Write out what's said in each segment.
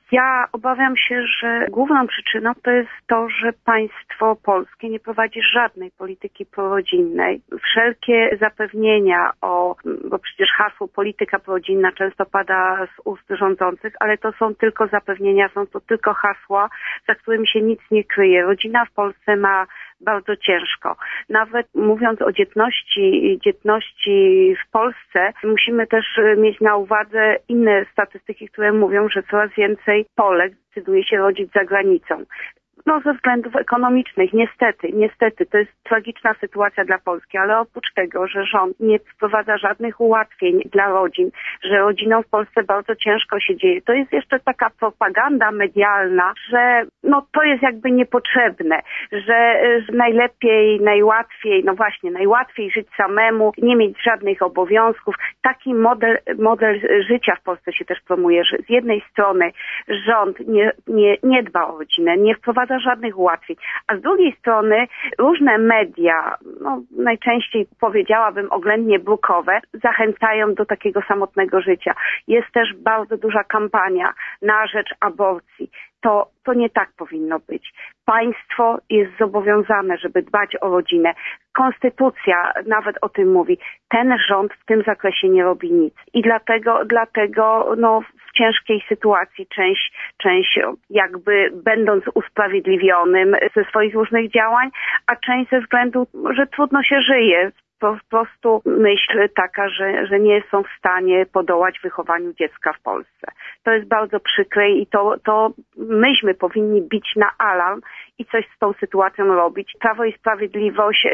Ja obawiam się, że główną przyczyną to jest to, że państwo polskie nie prowadzi żadnej polityki prorodzinnej. Wszelkie zapewnienia bo przecież hasło polityka prorodzinna często pada z ust rządzących, ale to są tylko zapewnienia, są to tylko hasła, za którymi się nic nie kryje. Rodzina w Polsce ma bardzo ciężko. Nawet mówiąc o dzietności w Polsce, musimy też mieć na uwadze inne statystyki, które mówią, że coraz więcej Polek decyduje się rodzić za granicą. Ze względów ekonomicznych, niestety, to jest tragiczna sytuacja dla Polski, ale oprócz tego, że rząd nie wprowadza żadnych ułatwień dla rodzin, że rodzinom w Polsce bardzo ciężko się dzieje, to jest jeszcze taka propaganda medialna, że to jest jakby niepotrzebne, że najlepiej, najłatwiej żyć samemu, nie mieć żadnych obowiązków. Taki model życia w Polsce się też promuje, że z jednej strony rząd nie dba o rodzinę, nie wprowadza żadnych ułatwień, a z drugiej strony różne media, najczęściej powiedziałabym oględnie brukowe, zachęcają do takiego samotnego życia. Jest też bardzo duża kampania na rzecz aborcji. To nie tak powinno być. Państwo jest zobowiązane, żeby dbać o rodzinę. Konstytucja nawet o tym mówi. Ten rząd w tym zakresie nie robi nic. I dlatego w ciężkiej sytuacji część jakby będąc usprawiedliwionym ze swoich różnych działań, a część ze względu, że trudno się żyje. Po prostu myśl taka, że nie są w stanie podołać wychowaniu dziecka w Polsce. To jest bardzo przykre i to myśmy powinni bić na alarm i coś z tą sytuacją robić. Prawo i Sprawiedliwość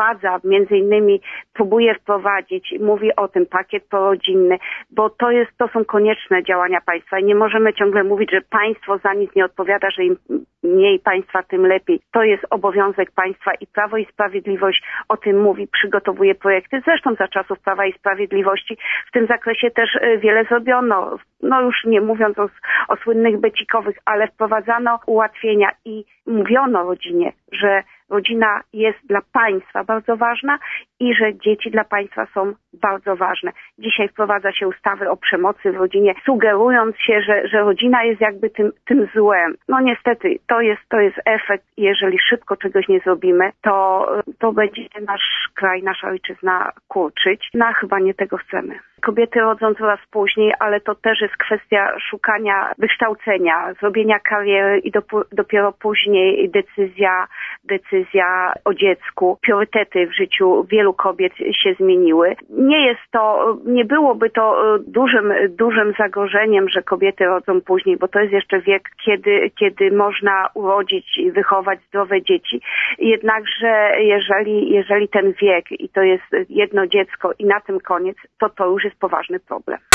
próbuje wprowadzić, mówi o tym pakiet prorodzinny, bo to są konieczne działania państwa i nie możemy ciągle mówić, że państwo za nic nie odpowiada, że im mniej państwa, tym lepiej. To jest obowiązek państwa i Prawo i Sprawiedliwość o tym mówi, przygotowuje projekty. Zresztą za czasów Prawa i Sprawiedliwości w tym zakresie też wiele zrobiono. Już nie mówiąc o słynnych becikowych, ale wprowadzano ułatwienia i mówiono rodzinie, że rodzina jest dla państwa bardzo ważna i że dzieci dla państwa są bardzo ważne. Dzisiaj wprowadza się ustawy o przemocy w rodzinie, sugerując się, że rodzina jest jakby tym złem. Niestety, to jest efekt. Jeżeli szybko czegoś nie zrobimy, to będzie nasz kraj, nasza ojczyzna kurczyć. Chyba nie tego chcemy. Kobiety rodzą coraz później, ale to też jest kwestia szukania wykształcenia, zrobienia kariery i dopiero później decyzja o dziecku. Priorytety w życiu wielu kobiet się zmieniły. Nie byłoby to dużym zagrożeniem, że kobiety rodzą później, bo to jest jeszcze wiek, kiedy można urodzić i wychować zdrowe dzieci. Jednakże jeżeli ten wiek i to jest jedno dziecko i na tym koniec, to już jest poważny problem.